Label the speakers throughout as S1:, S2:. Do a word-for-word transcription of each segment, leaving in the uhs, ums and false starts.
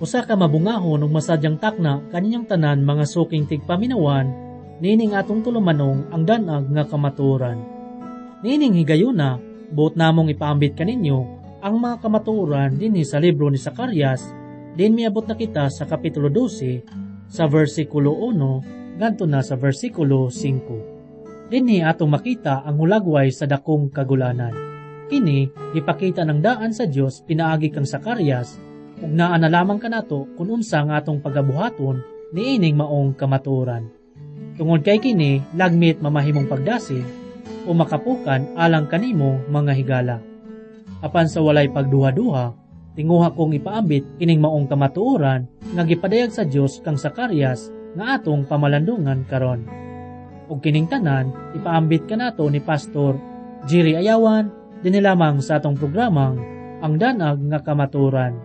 S1: Usa ka mabungahon ug masadyang takna kaninyong tanan mga suking tigpaminawan, nining atong tulumanong ang danag nga kamatuoran. Nining higayuna, buot namong ipaambit kaninyo ang mga kamatuoran dinhi sa libro ni Zacarias, din miabot na kita sa kapitulo twelve, sa versikulo one, ngadto na sa versikulo five. Dinhi atong makita ang hulagway sa dakong kagulanan. Kini gipakita ng daan sa Dios pinaagi kang Zacarias, ug naa na lamang kanato kung unsa nga atong pagabuhaton niining maong kamatuoran. Tungod kay kini lagmit mamahimong pagdasig o makapukan alang kanimo mga higala. Apan sa walay pagduha-duha, tinguha kong ipaambit kining maong kamatuoran nga gipadayag sa Dios kang Zacarias nga atong pamalandungan karon. Ug kining tanan ipaambit kanato ni Pastor Jerry Ayawan dinhi lamang sa atong programang Ang Danag nga Kamatuoran.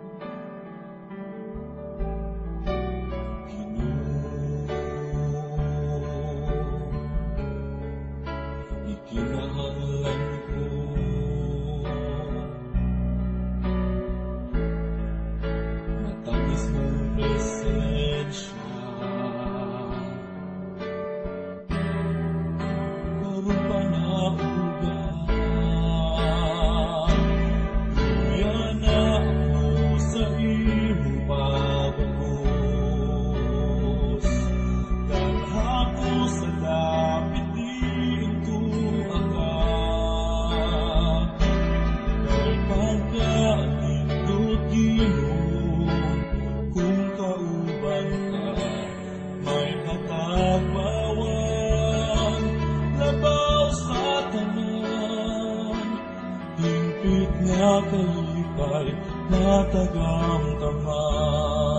S2: Kalipay matagang taman.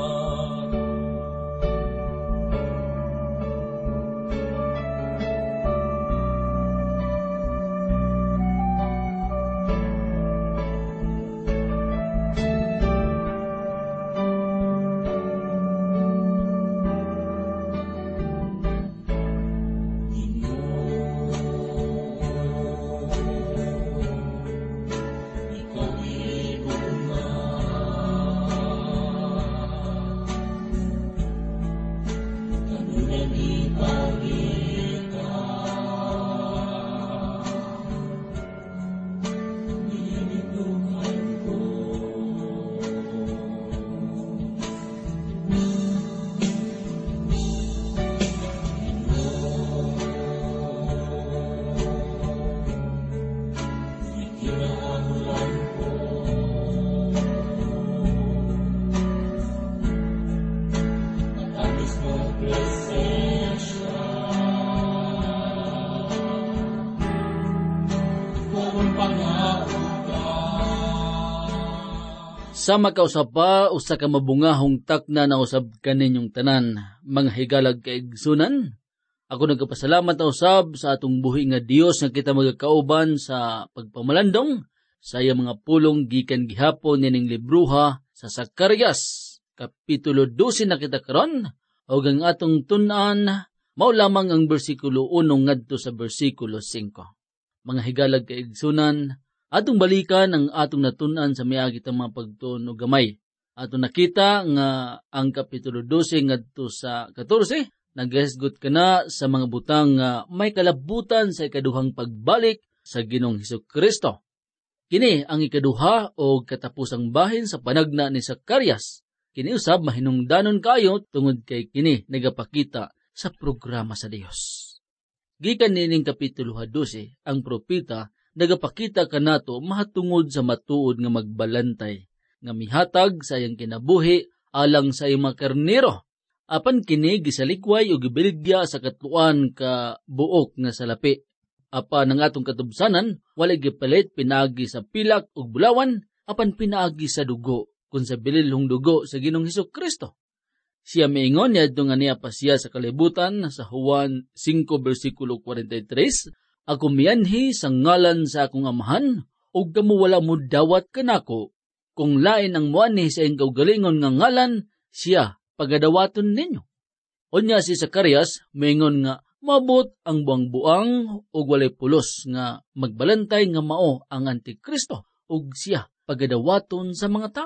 S3: Sa makausap pa, usa ka mabungahong takna na usab kaninyong tanan, mga higalag kaigsunan. Ako nagkapasalamat na usab sa atong buhi nga Dios nga kita magkauban sa pagpamalandong sa iya mga pulong gikan gihapon nining libruha sa Zacarias. Kapitulo twelve na kita karon, ug ang atong tun-an mao lamang ang bersikulo one ngadto sa bersikulo five. Mga higalag kaigsunan, atong balikan ang atong natun-an sa miagi tang mga pagtuon og gamay. Atong nakita nga ang kapitulo twelve ngadto sa fourteen naghisgot kana sa mga butang nga may kalabutan sa ikaduhang pagbalik sa Ginoong Hesukristo. Kini ang ikaduha o katapusang bahin sa panagna ni Zacarias. Kini usab mahinungdanon kayo tungod kay kini nagapakita sa programa sa Dios. Gikan nining kapitulo twelve ang propeta nagapakita kanato mahatungod sa matuod nga magbalantay, nga mihatag sa iyang kinabuhi alang sa iyang mga karnero. Apan kini gisalikway o gibiligya sa katluan ka buok nga salapi. Apan ang atong katubsanan, walay gipalit pinaagi sa pilak ug bulawan, apan pinaagi sa dugo, kung sa bililhong dugo sa Ginoong Hesukristo. Siya miingon niya nga niya pa siya sa kalibutan sa Juan five versikulo forty-three, ako mianhi sa ngalan sa akong amahan, ug kamo wala mo dawat kanako. Kung lain ang muanhi sa iyong kaugalingon nga ngalan, siya pagadawaton ninyo. Unya si Zacarias, maingon nga, mabot ang buang-buang ug walay pulos nga magbalantay nga mao ang Antikristo, ug siya pagadawaton sa mga tao.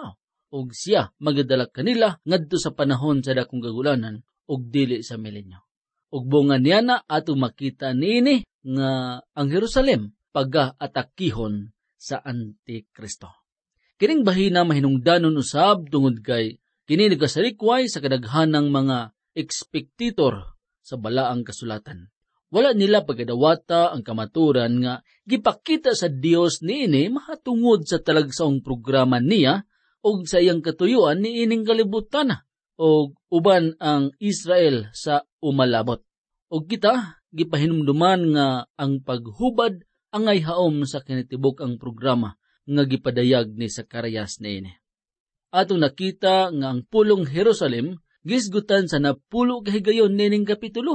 S3: og siya magadala kanila ngadto sa panahon sa dakong kagulanan og dili sa milenyo. Ug bunga niya na ato makita niini nga ang Jerusalem pag-atakihon sa Antikristo. Kining bahina mahinungdanon usab tungod kay kini nagasalikway sa kadaghanang mga ekspektator sa balaang kasulatan. Wala nila pagkadawata ang kamaturan nga gipakita sa Dios niini mahatungod sa talagsaong programa niya og sa iyang katuyuan niining kalibutan og uban ang Israel sa umalabot. Og kita gipahinumduman nga ang paghubad angay haom sa kinitibok ang programa nga gipadayag ni Zacarias niini. Atong nakita nga ang pulong Jerusalem gisgutan sa napulo kahigayon nining kapitulo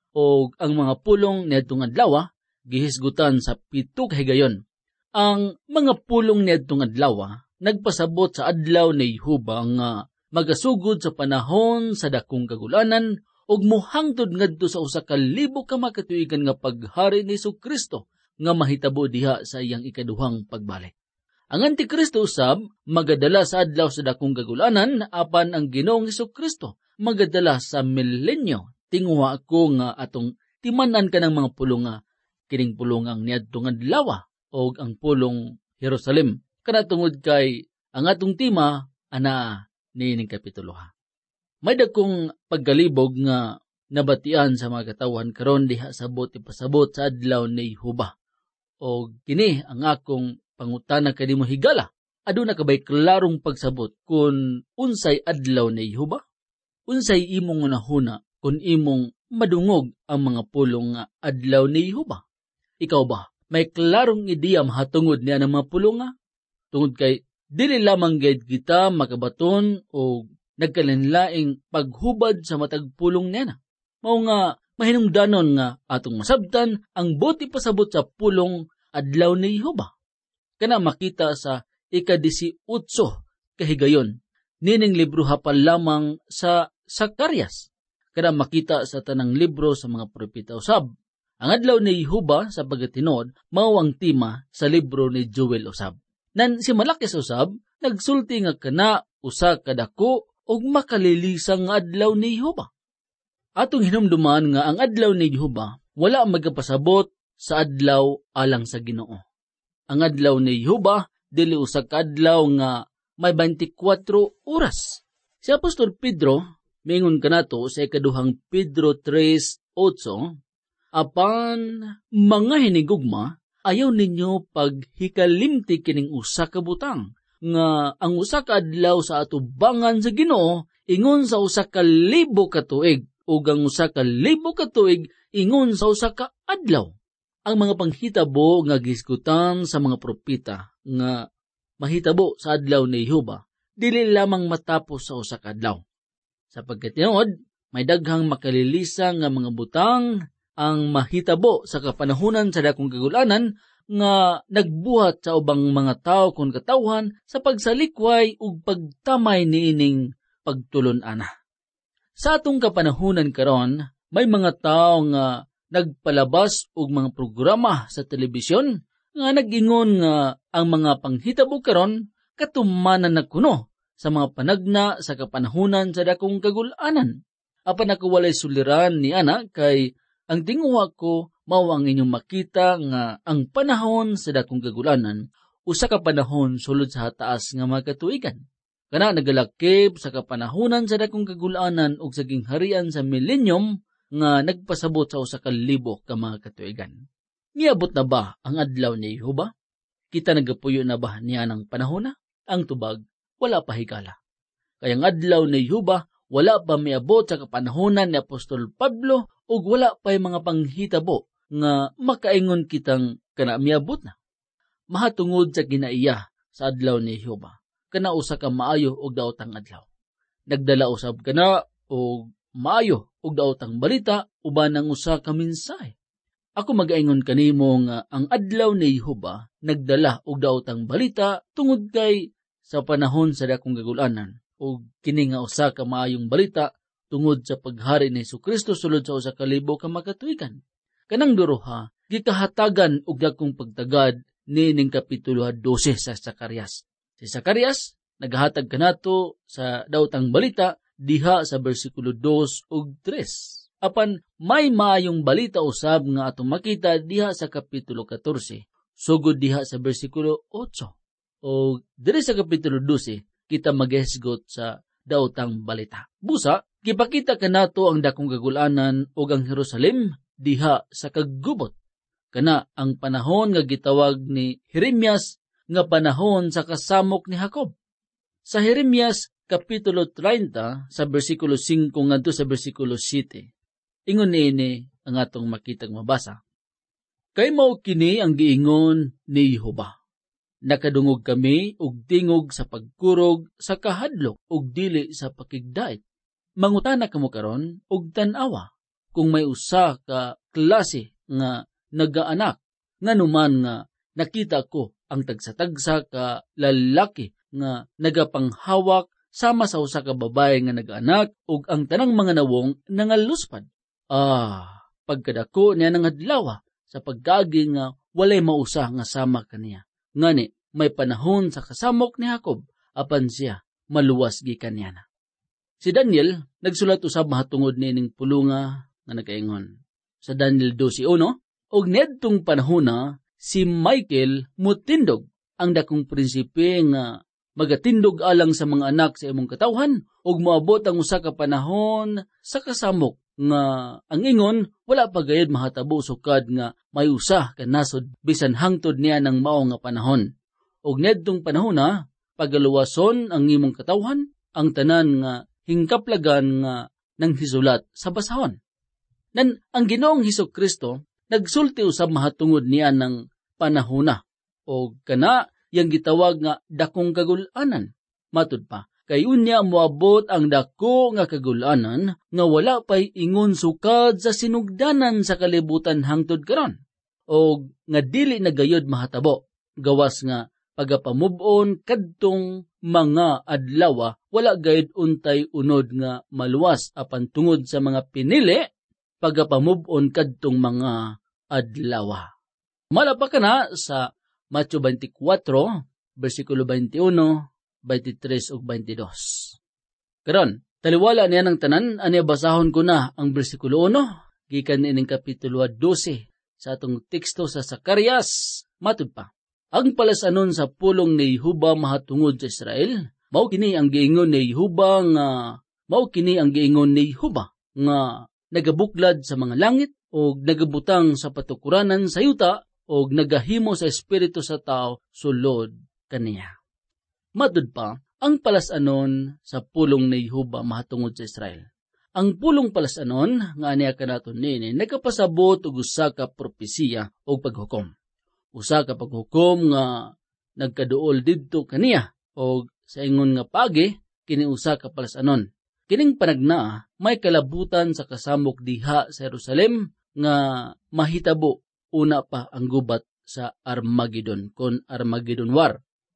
S3: o ang mga pulong niadtong adlaw gihisgutan sa pito kahigayon. Ang mga pulong niadtong adlaw nagpasabot sa adlaw ni Yehuba nga magasugod sa panahon sa dakong kagulanan ug mohangtod ngadto sa usa ka libo ka makatuigan nga paghari ni Jesu-Kristo nga mahitabo diha sa iyang ikaduhang pagbalik. Ang Antikristo usab magadala sa adlaw sa dakong kagulanan apan ang Ginoong Jesu-Kristo magadala sa milenyo. Tinguha ako nga atong timanan ka ng mga pulong nga kining pulong ang niadtong adlaw o ang pulong Jerusalem. Kana tungod kay ang atong tema ana niining kapitulo ha. May dakong paggalibog nga nabatian sa mga katawhan karon diha sabot ipasabot sa adlaw ni Yehuba. O kini ang akong pangutana kanimo higala. Aduna ka ba'y klarong pagsabot kung unsay adlaw ni Yehuba? Unsay imong unahuna kung imong madungog ang mga pulong nga adlaw ni Yehuba? Ikaw ba, may klarong ideya mahatungod niya ng mga pulong nga? Tungod kay, dili lamang gayud kita makabaton o nagkalinlaing paghubad sa matag pulong niya na. Mao nga, mahinungdanon nga atong masabtan ang buti pasabot sa pulong adlaw ni Yehuba. Kana makita sa ikadisiutso kahigayon, nining libro hapal lamang sa Zacarias. Kada makita sa tanang libro sa mga propeta usab. Ang adlaw ni Yehuba sa pagatinud mao ang tema sa libro ni Joel usab. Nan si Malakis usab nagsulti nga kana usa kadako og makalilisang nga adlaw ni Yehuba. Atong hinumduman nga ang adlaw ni Yehuba wala magapasabot sa adlaw alang sa Ginoo. Ang adlaw ni Yehuba dili usa ka adlaw nga may twenty-four oras. Si Apostol Pedro mingon kanato sa ikaduhang Pedro three eight, apan mga hinigugma, ayaw ninyo paghikalimti kining usa ka butang, nga ang usa ka adlaw sa atubangan sa Ginoo, ingon sa usa ka libo ka tuig, ug ang usa ka libo ka tuig, ingon sa usa ka adlaw. Ang mga panghitabo nga gisgutan sa mga propeta, nga mahitabo sa adlaw ni Yehuba, dili lamang matapos sa usa ka adlaw. Sa pagkatinuod, may daghang makalilisa nga mga butang ang mahitabo sa kapanahunan sa dakong kagulanan nga nagbuhat sa ubang mga tao kung katawhan sa pagsalikway ug pagtamay niining pagtulon-ana. Sa atong kapanahunan karon, may mga tao nga nagpalabas og mga programa sa telebisyon nga nag-ingon nga ang mga panghitabo karon katumanan na kuno sa mga panagna sa kapanahunan sa dakong kagulanan. Apan ako walay suliran ni ana kay ang tinguha ko mao ang inyong makita nga ang panahon sa dakong kagulanan usa ka panahon sulod sa hataas nga mga katuigan. Kana nagalakip sa kapanahunan sa dakong kagulanan ug sa gingharian sa milenyum nga nagpasabot sa usa ka libo ka mga katuigan. Niabot na ba ang adlaw ni Yehuba? Kita nagapuyo na ba niya ng panahon na? Ang tubag, wala pa higala. Kaya ang adlaw ni Yehuba, wala pa miabot sa kapanahonan ni Apostol Pablo ug wala pa mga panghitabo nga makaingon kitang kana miabot na. Mahatungod sa ginaiya sa adlaw ni Yehuba, kana usa ka maayo og daotang adlaw. Nagdala usab kana og maayo og daotang balita uban ang usa ka mensahe. Ako mag-aingon kanimo nga ang adlaw ni Yehuba nagdala og daotang balita tungod kay sa panahon sa dakong kagulanan ug kini nga usa ka maayong balita tungod sa paghari ni Jesu-Kristo sulod sa usa ka libo ka makatuigan. Kanang duruha gikahatagan og dakong pagtagad niining kapitulo twelve sa Zacarias. Si Zacarias naghatag kanato sa daotang balita diha sa bersikulo two ug three. Apan may maayong balita usab nga atong makita diha sa kapitulo fourteen, sugod diha sa bersikulo eight. O diri sa kapitulo twelve, kita maghisgot sa daotang balita. Busa, gipakita kanato ang dakong kagulanan ug ang Jerusalem diha sa kaggubot. Kana ang panahon nga gitawag ni Jeremias nga panahon sa kasamok ni Jacob. Sa Jeremias kapitulo thirty sa bersikulo five ngadto sa bersikulo seven, ingon niini ang atong makitag mabasa. Kay mao kini ang giingon ni Jehova. Nakadungog kami og tingog sa pagkurog sa kahadlok og dili sa pakigdait. Mangutana kamo karon og tan-awa kung may usa ka klase nga nagaanak nganuman nga nakita ko ang tagsa-tagsa ka lalaki nga nagapanghawak sama sa usa ka babae nga nagaanak ug ang tanang mga nawong nangaluspad. Ah, pagkadako niya ng adlaw sa pagkagi nga walay mausa nga sama kaniya. Ngani may panahon sa kasamok ni Jacob apan siya maluwas gikan niya na. Si Daniel nagsulat usab mahatungod nining pulunga nga nagaingon. Sa Daniel twelve one, og nedtong panahon na si Michael mutindog ang dakong prinsipe nga magatindog alang sa mga anak sa imong katawhan ug moabot ang usa ka panahon sa kasamok nga ang ingon wala pa gayud mahatabo sukad nga may usa ka nasod bisan hangtod niya ng mao nga panahon. Og nedtong panahon na pagaluwason ang imong katawhan ang tanan nga hingkaplagan nga nang hisulat sa basahon. Nan ang Ginoong Hesukristo nagsulti usab mahatungod niya ng panahona o kana yang gitawag nga dakong kagulanan. Matud pa, kay unya moabot ang dako nga kagulanan nga wala pay ingon sukad sa sinugdanan sa kalibutan hangtod karon. O nga dili na gayud mahatabo, gawas nga pagapamubon kadtong mga adlaw wala gayud untay unod nga maluwas apan tungod sa mga pinili pagapamubon kadtong mga adlaw. Malapa ka na sa Matthew twenty-four, versikulo twenty-one, twenty-three ug twenty-two. Karon, taliwala niya ng tanan, ani basahon ko na ang versikulo one, gikan ining kapitulo twelve sa atong teksto sa Zacarias. Matud pa, ang palasanon sa pulong ni Jehova mahatungod sa Israel, mao kini ang giingon ni Jehova nga mao kini ang giingon ni Jehova nga nagabuklad sa mga langit o nagabutang sa patukuranan sa yuta o nagahimo sa espiritu sa tao sulod kaniya. Matud pa, ang palasanon sa pulong ni Jehova mahatungod sa Israel. Ang pulong palasanon nga aniya kanaton nini nagapasabot og usa ka propesiya o paghukom. Usa ka paghukom nga nagkaduol didto kaniya o sa ingon nga pagi kini usa ka palasanon. Kining panagna may kalabutan sa kasamok diha sa Jerusalem nga mahitabo una pa ang gubat sa Armageddon kon Armageddon War.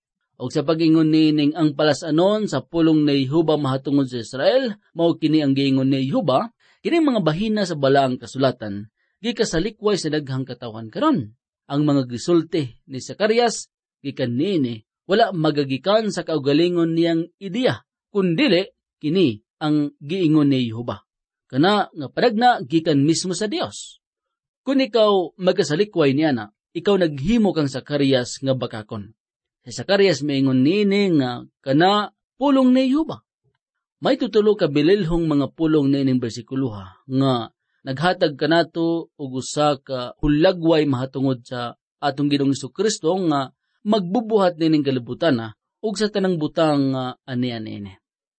S3: O sa pag-ingon nining ang palasanon sa pulong ni Jehova mahatungod sa Israel, mao kini ang giingon ni Jehova, kining mga bahina sa balaang kasulatan, gikasalikway sa daghang katawan karon. Ang mga gisulti ni Zacarias, gikan niini, wala magagikan sa kaugalingon niyang ideya, kundili kini ang giingon ni Jehova. Kana nga padagna gikan mismo sa Dios. Kung ikaw magkasalikway niya na, ikaw naghimo kang Zacarias nga bakakon. Si Zacarias maingon nini nga kana pulong ni Jehova. May tutulo ka bililhong mga pulong nining bersikuloha nga naghatag kanato og usa ka hulagway mahatungod sa atong Ginoong Hesukristo nga magbubuhat nining kalibutan ug sa tanang butang nga ani-ani.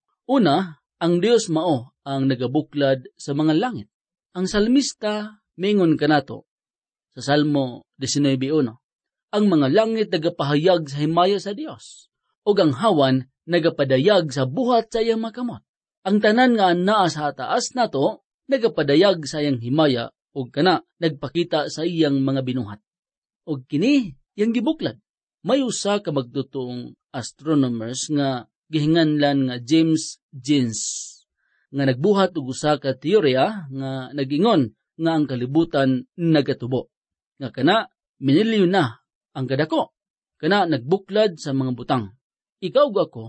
S3: Una, ang Dios mao ang nagabuklad sa mga langit. Ang salmista mingon kanato sa Salmo nineteen one, ang mga langit nagapahayag sa himaya sa Dios, ug ang hawan nagapadayag sa buhat sa iyang makamot. Ang tanan nga anaa sa taas nato nagapadayag sa iyang himaya ug kana nagpakita sa iyang mga binuhat. Ug kini yang gibuklad. May usa ka magtutong astronomers nga gihinganlan nga James Jeans nga nagbuhat og usa ka teorya nga nagingon nga ang kalibutan nagatubo. Nga kana minilyon na ang kadako. Kana nagbuklad sa mga butang. Ikaw ug ako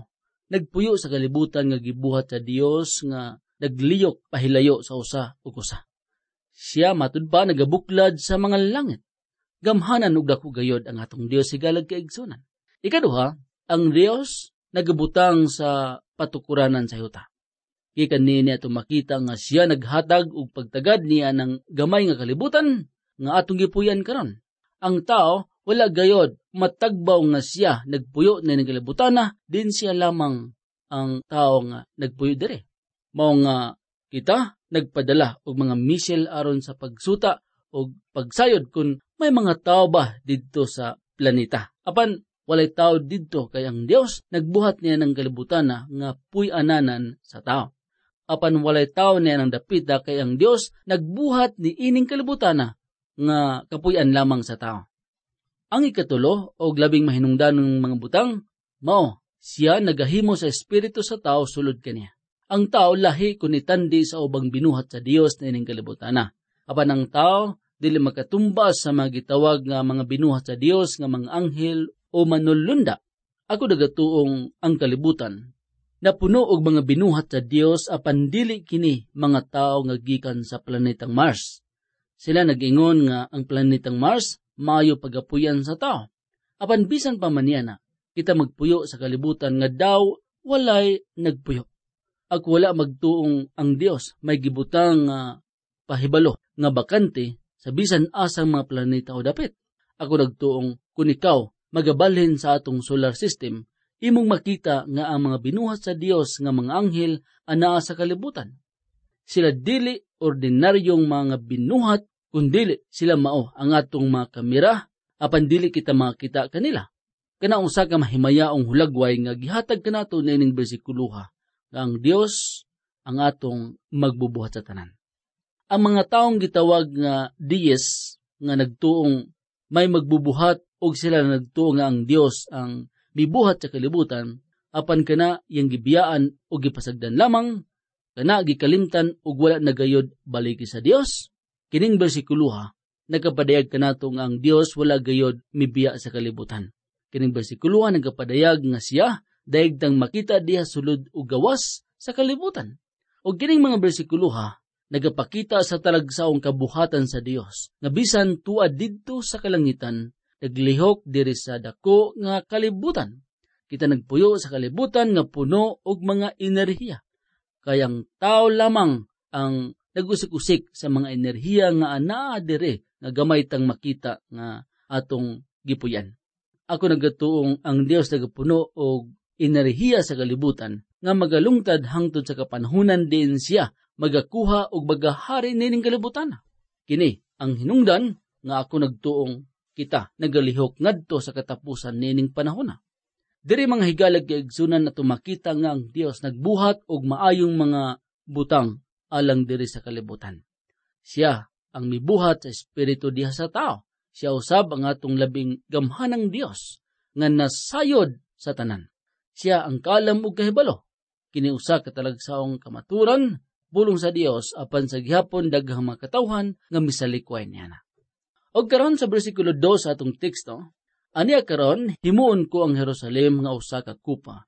S3: nagpuyo sa kalibutan nga gibuhat sa Dios nga nagliyok pahilayo sa usa ug usa. Siya matud pa nagabuklad sa mga langit. Gamhanan ug dako gayod ang atong Dios higalag kaigsunan. Ikaduha, ang Dios nagabutang sa patukuranan sa yuta. Gikan niini ato makita nga siya naghatag og pagtagad niya ng gamay nga kalibutan nga atong gipuyan karon. Ang tao wala gayod matagbaw nga siya nagpuyo na ng kalibutan na din siya lamang ang tao nga nagpuyo dire. Mao nga kita nagpadala og mga misil aron sa pagsuta o pagsayod kung may mga tao ba didto sa planeta. Apan walay tao didto kay ang Dios nagbuhat niya ng kalibutan na nga puy-ananan sa tao. Apan walay tao niya ng dapita kay ang Dios nagbuhat ni ining kalibutan na nga kapuy-an lamang sa tao. Ang ikatulo o labing mahinungdan ng mga butang, mao siya nagahimo sa espiritu sa tao sulod kaniya. Ang tao lahi kun itandi sa ubang binuhat sa Dios na ining kalibutan na. Apan ang tao dili makatumbas sa mga gitawag nga mga binuhat sa Dios nga mga anghel o manulunda. Ako dagatuong ang kalibutan na puno og mga binuhat sa Dios apan dili kini mga tao nga gikan sa planetang Mars. Sila nag-ingon nga ang planetang Mars maayo pagapuyan sa tao. Apan bisan pa man niya na kita magpuyo sa kalibutan nga daw walay nagpuyo. Ak wala magtuong ang Dios may gibutang uh, pahibalo nga bakante sa bisan asang mga planeta o dapit. Ako nagtuong kung ikaw magabalhin sa atong solar system, imong makita nga ang mga binuhat sa Dios nga mga anghel anaa sa kalibutan. Sila dili ordinaryong mga binuhat, kundili sila mao ang atong mga kamera, apan dili kita makita kanila. Kana usa ka mahimayaong hulagway nga gihatag kanato nining bersikuloha nga ang Dios ang atong magbubuhat sa tanan. Ang mga taong gitawag nga Diyes nga nagtuong may magbubuhat og sila nagtuong nga ang Dios ang mibuhat sa kalibutan, apan kana yang gibiyaan o gipasagdan lamang, kana gikalimtan og wala nagayod baliki sa Dios. Kining bersikuloha nagapadayag kanato nga ang Dios wala gayod mibiya sa kalibutan. Kining bersikuloha nagapadayag nga siya daigdang makita diha sulod og gawas sa kalibutan. Og kining mga bersikuloha nagapakita sa talagsaong kabuhatan sa Dios nga bisan tuad didto sa kalangitan naglihok diri sa dako nga kalibutan. Kita nagpuyo sa kalibutan nga puno og mga enerhiya. Kayang tao lamang ang nagusik-usik sa mga enerhiya nga anaa dire nga gamay tang makita nga atong gipuyan. Ako nagatuong ang Dios nagapuno og enerhiya sa kalibutan nga magalungtad hangtod sa kapanhunan din siya magakuha og bagahari nining kalibutan. Kini ang hinungdan nga ako nagtuong kita nagalihok ngadto sa katapusan nining panahon. Diri mga higalag kaigsunan na tumakita nga ang Dios nagbuhat og maayong mga butang alang diri sa kalibutan. Siya ang mibuhat sa espiritu diha sa tao. Siya usab ang atong labing gamhanang Dios nga nasayod sa tanan. Siya ang kalam ug kahibalo. Kini usa ka talagsaong kamaturan bulong sa Dios apan sa gihapon daghang mga katawhan nga misalikway niya na. Og karon sa bersikulo two sa atong teksto, aniya karon himuon ko ang Jerusalem nga usa ka kupa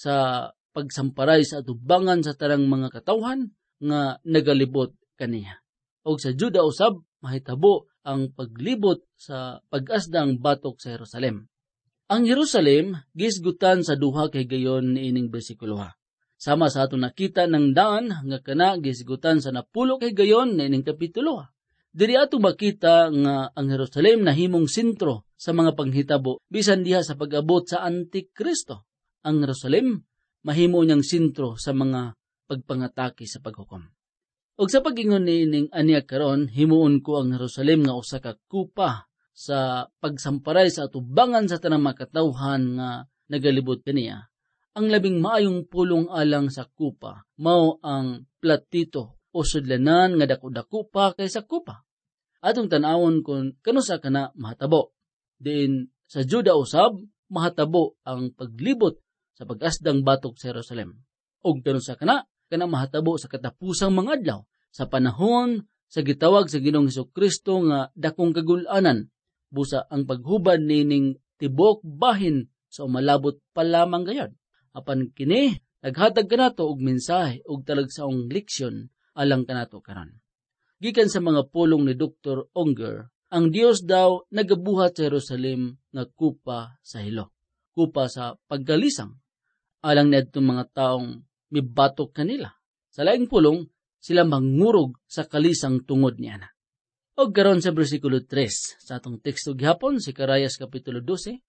S3: sa pagsamparay sa atubangan sa tarang mga katawhan nga nagalibot kaniya. Og sa Juda usab mahitabo ang paglibot sa pag-asdang batok sa Jerusalem. Ang Jerusalem gisgutan sa duha kay gayon niining bersikuloha. Sama sa atong nakita ng daan nga kana gisgutan sa napulo kay gayon niining kapitulo. Diri ato makita nga ang Jerusalem nahimong sentro sa mga panghitabo bisan diha sa pag-abot sa Antikristo. Ang Jerusalem mahimo niyang sentro sa mga pagpangatake sa paghukom. Og sa pag-ingon niining aniya karon himuon ko ang Jerusalem nga usa ka kupa sa pagsamparay sa atubangan sa tanang mga katawhan nga nagalibot kaniya. Ang labing maayong pulong alang sa kupa mao ang platito o sudlanan nga dako-dako pa kaysa kupa. Atong tan-awon kung kanusa kana mahatabo. Diin sa Juda usab mahatabo ang paglibot sa pag-asdang batok sa Jerusalem. Og kanusa kana kana mahatabo sa katapusang mga adlaw sa panahon sa gitawag sa Ginoong Hesukristo nga dakong kagul-anan busa ang paghubad nining tibok bahin sa umalabot pa lamang gayod. Apan kini naghatag kanato og mensahe og talagsaong leksyon alang kanato karon. Gikan sa mga pulong ni Doctor Unger, ang Dios daw nagabuhat sa Jerusalem nga kupa sa hilo, kupa sa pagkalisang, alang niadtong mga taong mibatok kanila. Sa laing pulong, sila mangurog sa kalisang tungod niya na. O karon sa versikulo tres, sa atong teksto gihapon, si Zacarías kapitulo twelve,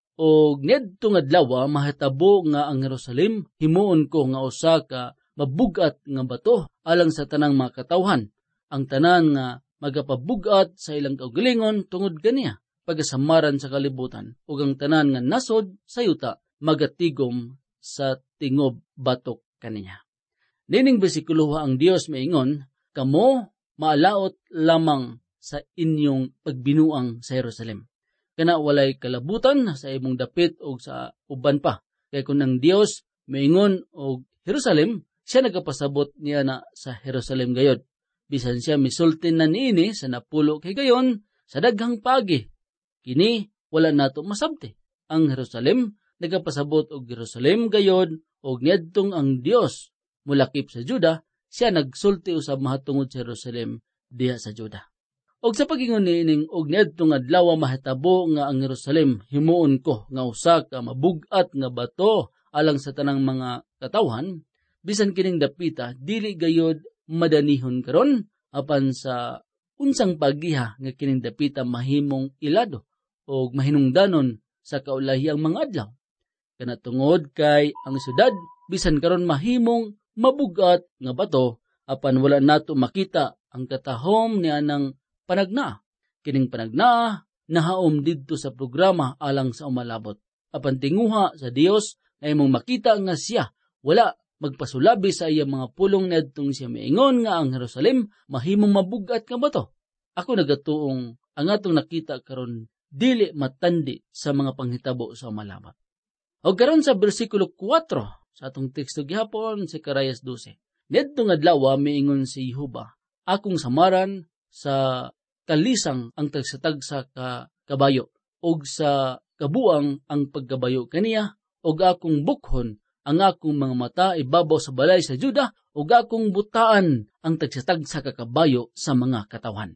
S3: o niadtong adlaw mahitabo nga ang Jerusalem, himuon ko nga usa ka mabugat nga bato alang sa tanang mga katawhan, ang tanan nga magapabugat sa ilang kaugalingon tungod kaniya, pagasamaran sa kalibutan, ug ang tanan nga nasod sa yuta, magatigom sa tingob batok kaniya. Nining bersikulo ang Dios maingon, kamo maalaot lamang sa inyong pagbinuang sa Jerusalem. Kana walay kalabutan sa imong dapit o sa uban pa. Kaya kung ang Dios maingon og Jerusalem, siya nagapasabot niya na sa Jerusalem gayod. Bisan siya misultin na niini sa napulo kay gayon sa daghang pagi. Kini wala nato masabti. Ang Jerusalem nagapasabot og Jerusalem gayod og niadtong ang Dios mulakip sa Juda, siya nagsulti usab mahatungod sa Jerusalem diha sa Juda. Og sa pagingon niining og niadtong adlaw mahitabo nga ang Jerusalem himuon ko nga usa ka mabugat nga bato alang sa tanang mga katawhan, bisan kining dapita dili gayod madanihon karon apan sa unsang pagiha nga kining dapita mahimong ilado og mahinungdanon sa kaulahiyang mga adlaw. Kana tungod kay ang syudad bisan karon mahimong mabugat nga bato apan wala nato makita ang katahom ni anang panagna. Kining panagna nahaom didto sa programa alang sa umalabot. Apan tinguha sa Dios na imong makita nga siya wala magpasulabi sa iyang mga pulong niadtong siya miingon nga ang Jerusalem mahimong mabugat nga bato. Ako nagatuong ang atong nakita karon dili matandi sa mga panghitabo sa umalabot. O karon sa bersikulo four sa atong teksto gihapon si Zacarías twelve. Niadtong adlaw miingon si Jehovah, akong samaran sa kalisang ang tagsatagsa ka kabayo og sa kabuang ang pagkabayo kaniya og akong bukhon ang akong mga mata ibabaw sa balay sa Juda og akong butaan ang tagsatagsa ka kabayo sa mga katawan.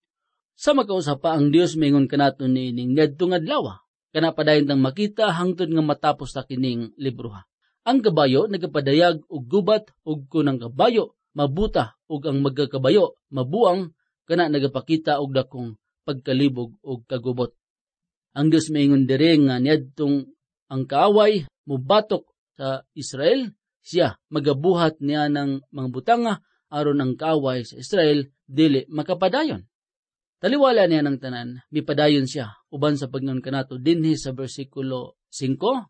S3: Sa makausap pa ang Dios miingon kanato niining niadtong adlaw kana padayon tang makita hangtod nga matapos ta kining libroha. Ang kabayo nagapadayag og gubat ug kun ang kabayo mabuta ug ang magkakabayo mabuang kana nagapakita og dakong pagkalibog og kagubot. Ang Dios maingon diri nga niadtong ang kaaway mubatok sa Israel, siya magabuhat niya ng mga butanga aron ang kaaway sa Israel dili makapadayon. Taliwala niya ng tanan, mipadayon siya uban sa pagnon kanato dinhi sa bersikulo five.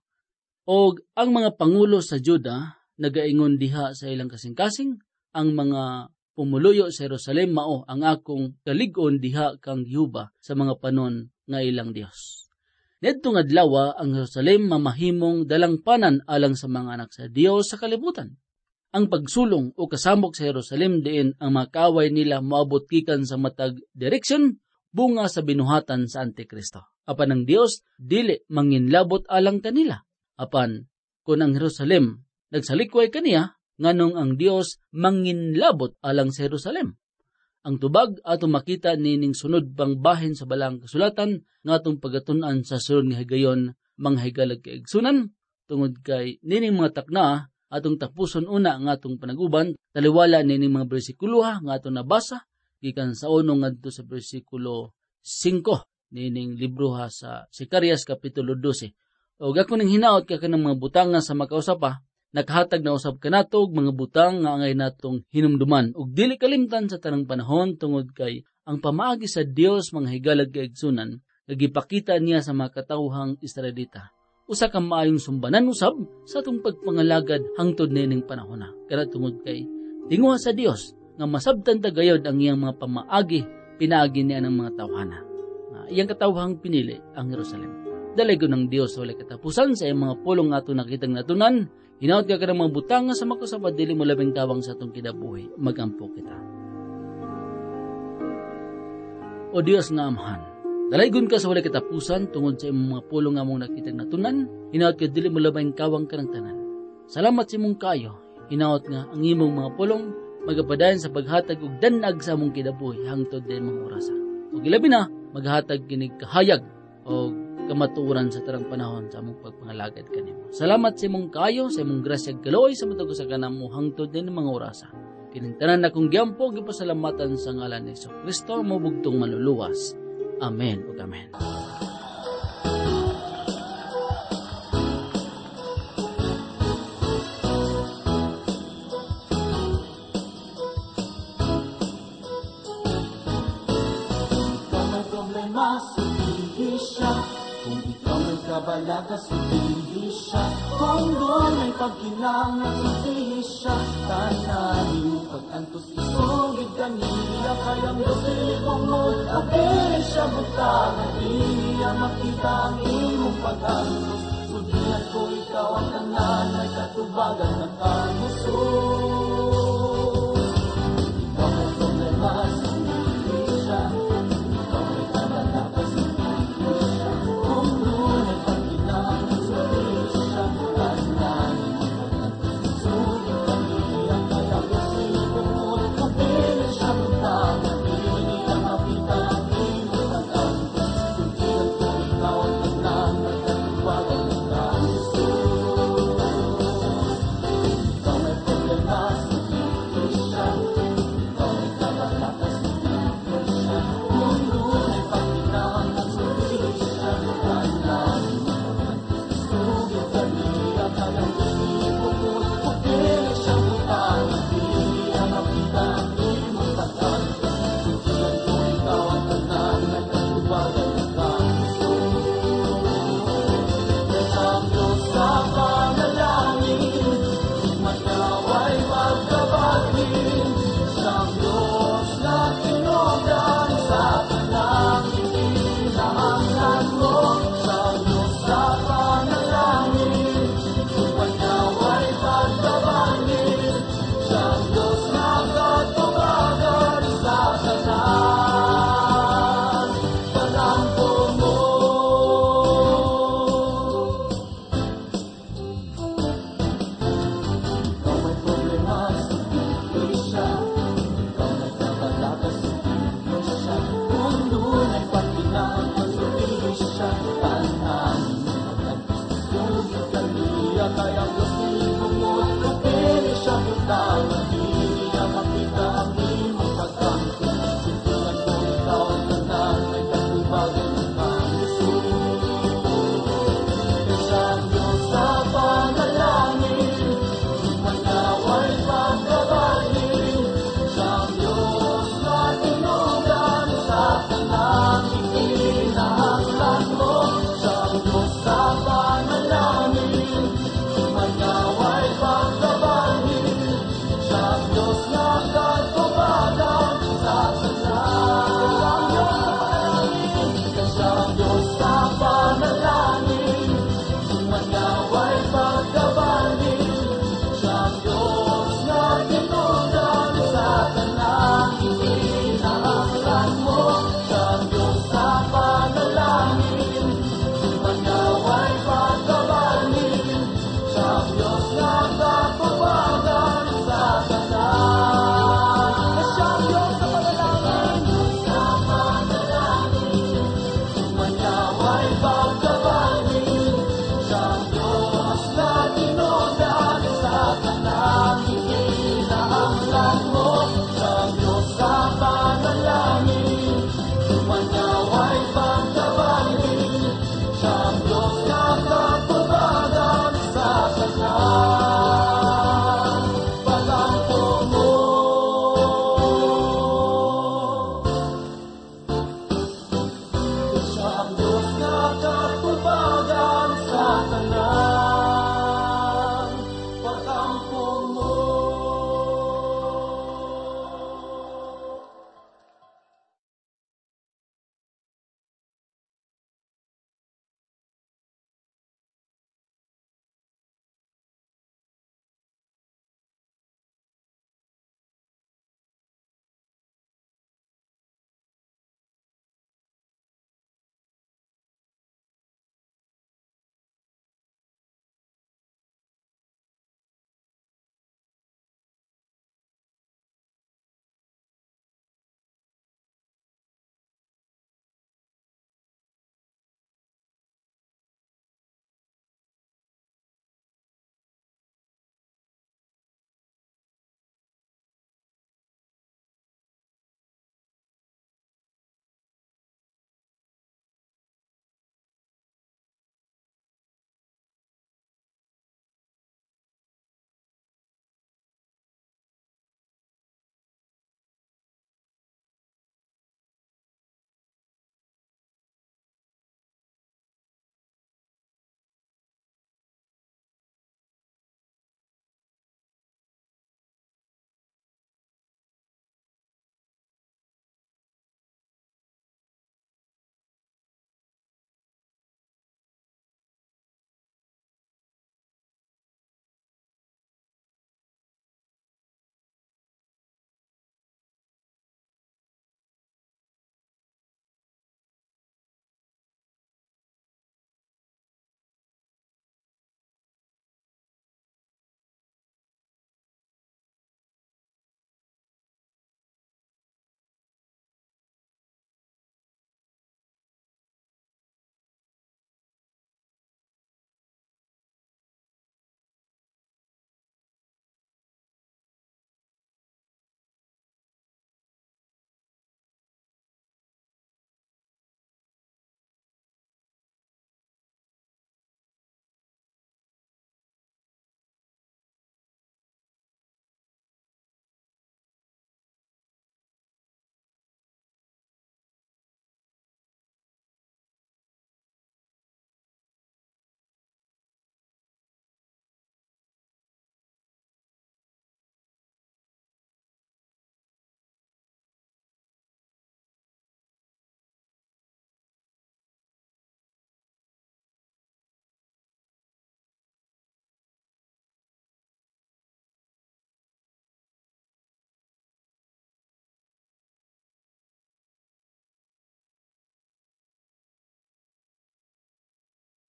S3: Og ang mga pangulo sa Juda nagaingon diha sa ilang kasing-kasing, ang mga pumuluyo sa Jerusalem mao ang akong kalig-on diha kang Jehovah sa mga panon nga ilang Dios. Niadtong adlaw ang Jerusalem mamahimong dalangpanan alang sa mga anak sa Dios sa kalibutan. Ang pagsulong o kasamok sa Jerusalem diin ang mga kaaway nila moabot gikan sa matag direksyon bunga sa binuhatan sa Antikristo. Apan ang Dios dili manginlabot alang kanila. Apan kun ang Jerusalem nagsalikway kaniya, nganong ang Dios manginlabot alang sa Jerusalem. Ang tubag atong makita nining sunod pang bahin sa balang kasulatan nga atong pagatun-an sa sunod nga higayon mga higalag kaigsunan tungod kay nining mga takna atong tapuson una nga atong panaguban taliwala nining mga bersikulo nga atong nabasa gikan sa uno ngadto sa bersikulo five nining libro ha sa Zacarías kapitulo twelve. O gako ning hinaot ka kanang mga butang nga sa makausapa, nakahatag na usab kanato og mga butang nga angay natong hinumduman ug dili kalimtan sa tanang panahon tungod kay ang pamaagi sa Dios mga higalag kaigsunan nagipakita niya sa mga katawhang Israelita. Usa ka maayong sumbanan usab sa atong pagpangalagad hangtod nining panahon na. Kana tungod kay tinguha sa Dios nga masabtan ta gayod ang iyang mga pamaagi pinaagi niya ng mga tawhana. Uh, iyang katawhang pinili ang Jerusalem. Dalago ng Dios wala katapusan sa iyang mga pulong nga ato nakitang natunan. Hinaot ka ka ng mga butang sa makasabad dili mo labing tawang sa atong kinabuhi. Magampo kita. O Dios nga amahan, dalaygon ka sa walay katapusan tungod sa imong mga pulong nga mong nakitang natunan. Hinaot ka dili mo labing kawang ka ng tanan. Salamat sa imong kayo. Hinaot nga ang imong mga pulong magapadayon sa paghatag og danag sa among kinabuhi hangtod din mga orasa. Ug ilabi na maghatag kinig kahayag o kamaturan sa tarang panahon sa among pagpangalagad kanimo. Salamat sa imong kayo, sa imong grasya kaloy sa matag sa kanamo hangtod din mga orasa. Kining tanan na kong giyampo gipasalamatan sa ngalan ni Kristo mabugtong maluluwas. Amen ug amen.
S4: Kung ikaw may kabalaga, sulihin siya. Kung doon may pagkinangan, sulihin siya. Tananin, pag-antos isugid kaniya. Kayang dosili kong mag-abili siya. Butangan niya, makita ang imong pag-antos. Sulihan ko ikaw ang tanan, may katubagan ng kamuso.